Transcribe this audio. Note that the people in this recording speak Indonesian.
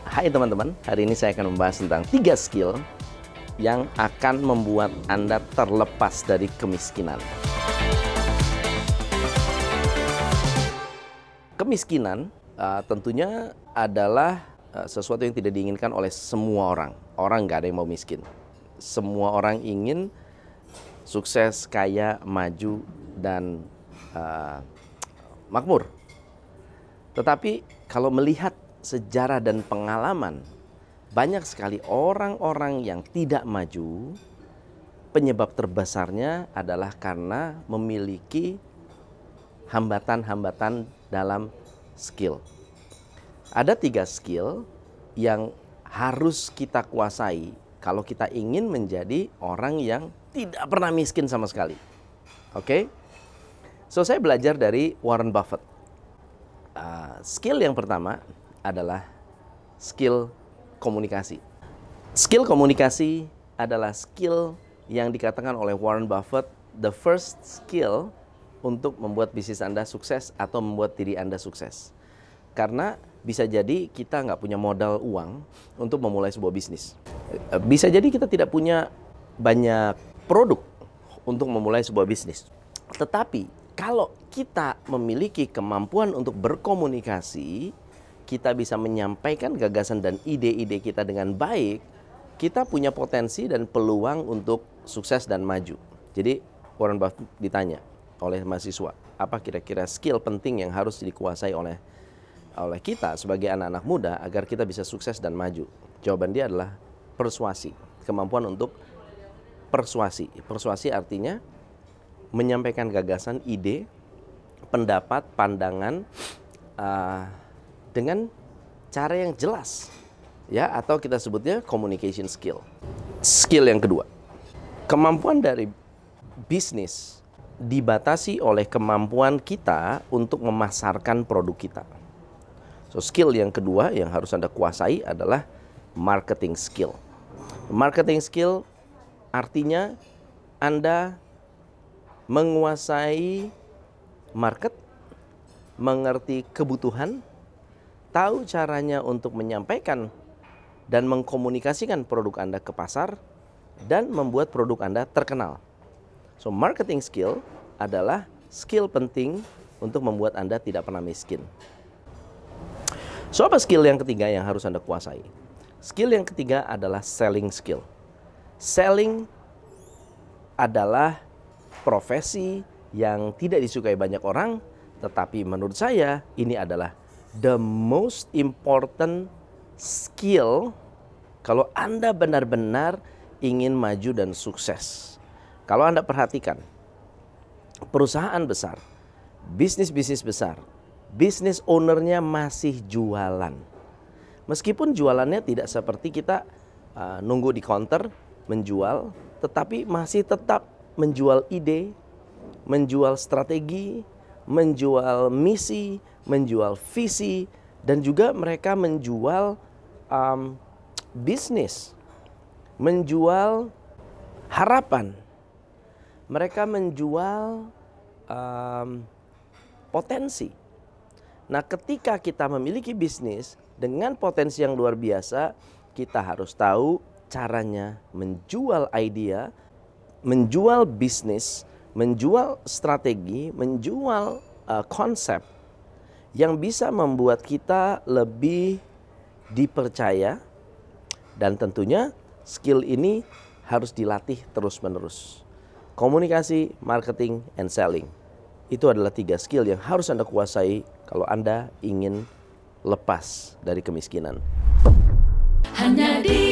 Hai teman-teman, hari ini saya akan membahas tentang 3 skill yang akan membuat Anda terlepas dari kemiskinan. Kemiskinan tentunya adalah sesuatu yang tidak diinginkan oleh semua orang. Orang nggak ada yang mau miskin. Semua orang ingin sukses, kaya, maju, dan makmur. Tetapi kalau melihat sejarah dan pengalaman, banyak sekali orang-orang yang tidak maju. Penyebab terbesarnya adalah karena memiliki hambatan-hambatan dalam skill. Ada 3 skill yang harus kita kuasai kalau kita ingin menjadi orang yang tidak pernah miskin sama sekali. Oke? So saya belajar dari Warren Buffett. Skill yang pertama adalah skill komunikasi. Skill komunikasi adalah skill yang dikatakan oleh Warren Buffett the first skill untuk membuat bisnis Anda sukses atau membuat diri Anda sukses. Karena bisa jadi kita nggak punya modal uang untuk memulai sebuah bisnis. Bisa jadi kita tidak punya banyak produk untuk memulai sebuah bisnis. Tetapi kalau kita memiliki kemampuan untuk berkomunikasi, kita bisa menyampaikan gagasan dan ide-ide kita dengan baik, kita punya potensi dan peluang untuk sukses dan maju. Jadi Warren Buffett ditanya oleh mahasiswa, apa kira-kira skill penting yang harus dikuasai oleh kita sebagai anak-anak muda agar kita bisa sukses dan maju? Jawaban dia adalah persuasi, kemampuan untuk persuasi. Persuasi artinya menyampaikan gagasan, ide, pendapat, pandangan dengan cara yang jelas, ya, atau kita sebutnya communication skill. Skill yang kedua, kemampuan dari bisnis dibatasi oleh kemampuan kita untuk memasarkan produk kita. So skill yang kedua yang harus Anda kuasai adalah marketing skill. Marketing skill artinya Anda menguasai market, mengerti kebutuhan, tahu caranya untuk menyampaikan dan mengkomunikasikan produk Anda ke pasar, dan membuat produk Anda terkenal. So marketing skill adalah skill penting untuk membuat Anda tidak pernah miskin. So apa skill yang ketiga yang harus Anda kuasai? Skill yang ketiga adalah selling skill. Selling adalah profesi yang tidak disukai banyak orang, tetapi menurut saya ini adalah the most important skill kalau Anda benar-benar ingin maju dan sukses. Kalau Anda perhatikan, perusahaan besar, bisnis-bisnis besar, bisnis ownernya masih jualan. Meskipun jualannya tidak seperti kita nunggu di counter menjual, tetapi masih tetap menjual ide, menjual strategi, menjual misi, menjual visi, dan juga mereka menjual bisnis, menjual harapan. Mereka menjual potensi. Nah, ketika kita memiliki bisnis dengan potensi yang luar biasa, kita harus tahu caranya menjual idea, menjual bisnis, menjual strategi, menjual konsep yang bisa membuat kita lebih dipercaya, dan tentunya skill ini harus dilatih terus-menerus. Komunikasi, marketing, and selling. Itu adalah 3 skill yang harus Anda kuasai kalau Anda ingin lepas dari kemiskinan. Hanya di